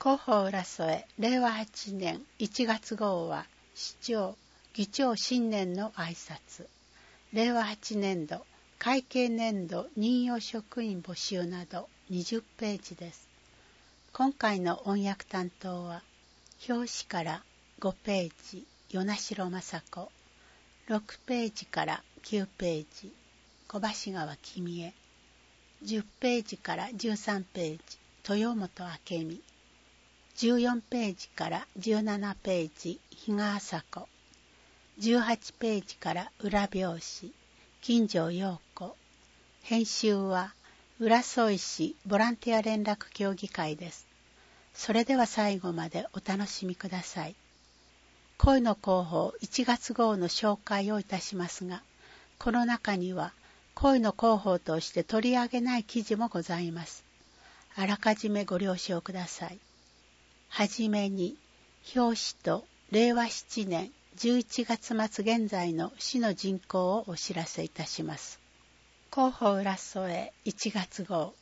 広報浦添令和8年1月号は市長、議長新年の挨拶、令和8年度会計年度任用職員募集など20ページです。今回の音訳担当は表紙から5ページ与那城雅子、6ページから9ページ小橋川君江、10ページから13ページ豊本明美、14ページから17ページ比嘉麻子、18ページから裏表紙金城陽子、編集は浦添市ボランティア連絡協議会です。それでは最後までお楽しみください。恋の広報1月号の紹介をいたしますが、この中には恋の広報として取り上げない記事もございます。あらかじめご了承ください。はじめに表紙と令和7年11月末現在の市の人口をお知らせいたします。広報浦添1月号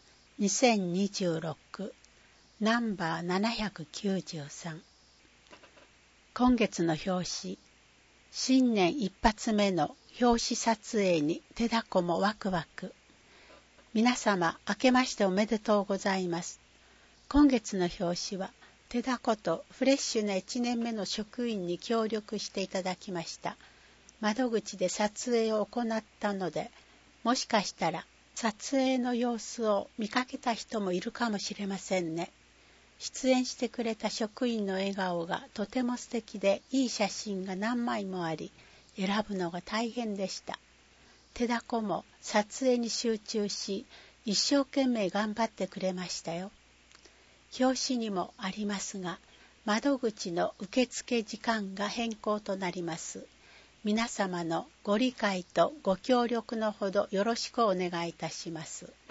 2026ナンバー793。今月の表紙、新年一発目の表紙撮影に手だこもワクワク。皆様明けましておめでとうございます。今月の表紙は手だことフレッシュな1年目の職員に協力していただきました。窓口で撮影を行ったので、もしかしたら撮影の様子を見かけた人もいるかもしれませんね。出演してくれた職員の笑顔がとても素敵で、いい写真が何枚もあり、選ぶのが大変でした。手だこも撮影に集中し、一生懸命頑張ってくれましたよ。表紙にもありますが、窓口の受付時間が変更となります。皆様のご理解とご協力のほどよろしくお願いいたします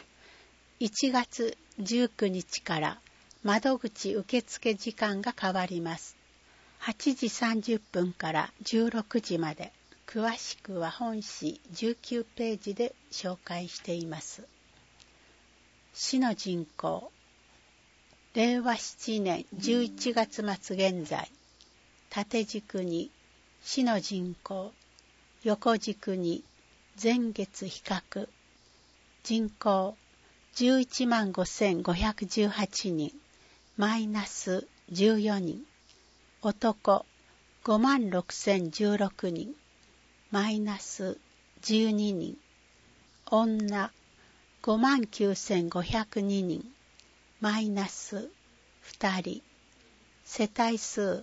。1月19日から窓口受付時間が変わります。8時30分から16時まで。詳しくは本誌19ページで紹介しています。市の人口。令和7年11月末現在、縦軸に市の人口、横軸に前月比較、人口115,518人、マイナス14人、男56,016人、マイナス12人、女59,502人、マイナス2人、世帯数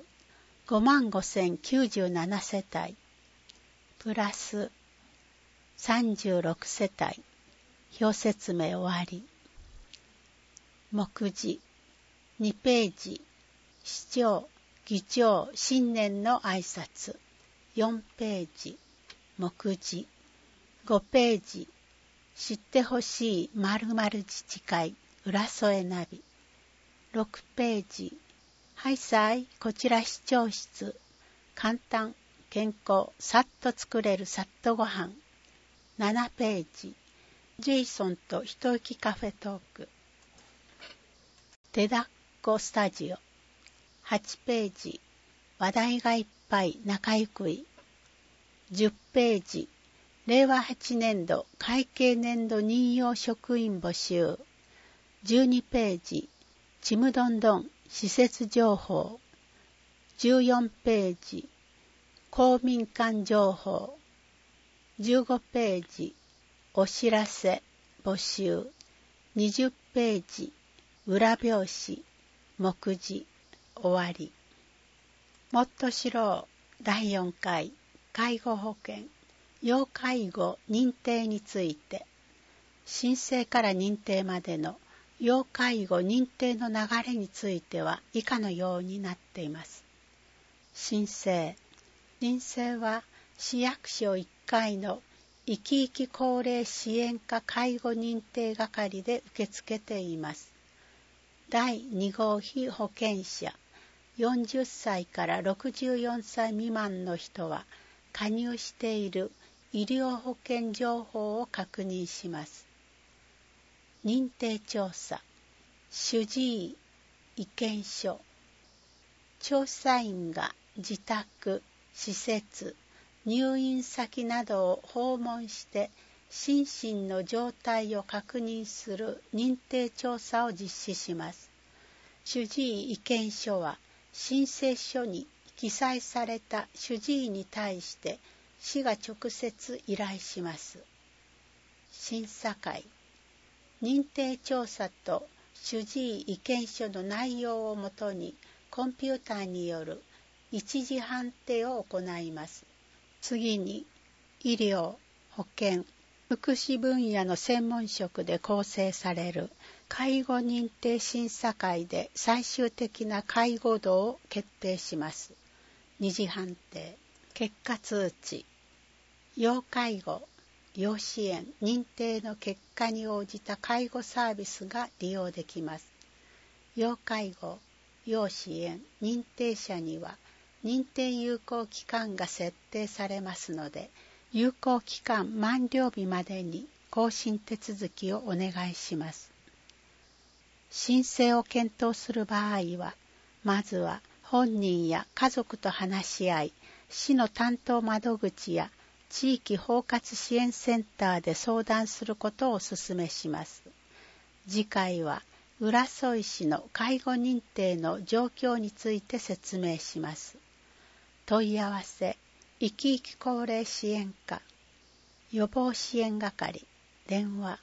55,097世帯、プラス36世帯、表説明終わり。目次2ページ、市長、議長、新年の挨拶。4ページ、目次5ページ、知ってほしい〇〇自治会。浦添ナビ。6ページ、はいさい、こちら市長室。簡単、健康、さっと作れるさっとごはん。7ページ、ジェイソンと一息カフェトーク。手だっこスタジオ。8ページ、話題がいっぱい仲ゆくい。10ページ、令和8年度会計年度任用職員募集。12ページ、ちむどんどん施設情報。14ページ、公民館情報。15ページ、お知らせ募集。20ページ、裏表紙目次終わり。もっと知ろう第4回介護保険要介護認定について、申請から認定までの要介護認定の流れについては以下のようになっています。申請は市役所1階の生き生き高齢支援課介護認定係で受け付けています。第2号被保険者40歳から64歳未満の人は加入している医療保険情報を確認します。認定調査、主治医、 意見書。調査員が自宅、施設、入院先などを訪問して心身の状態を確認する認定調査を実施します。主治医意見書は申請書に記載された主治医に対して市が直接依頼します。審査会。認定調査と主治医意見書の内容をもとにコンピューターによる一次判定を行います。次に医療、保健、福祉分野の専門職で構成される介護認定審査会で最終的な介護度を決定します。二次判定。結果通知。要介護、要支援、認定の結果に応じた介護サービスが利用できます。要介護、要支援、認定者には認定有効期間が設定されますので、有効期間満了日までに更新手続きをお願いします。申請を検討する場合は、まずは本人や家族と話し合い、市の担当窓口や地域包括支援センターで相談することをお勧めします。次回は浦添市の介護認定の状況について説明します。問い合わせ、いきいき高齢支援課、予防支援係、電話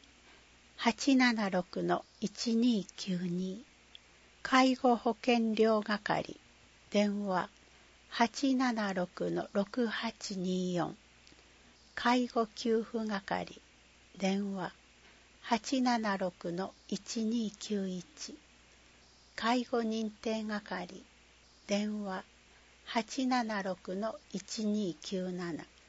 876-1292、介護保険料係、電話 876-6824、介護給付係、電話 876-1291、介護認定係、電話 876-1297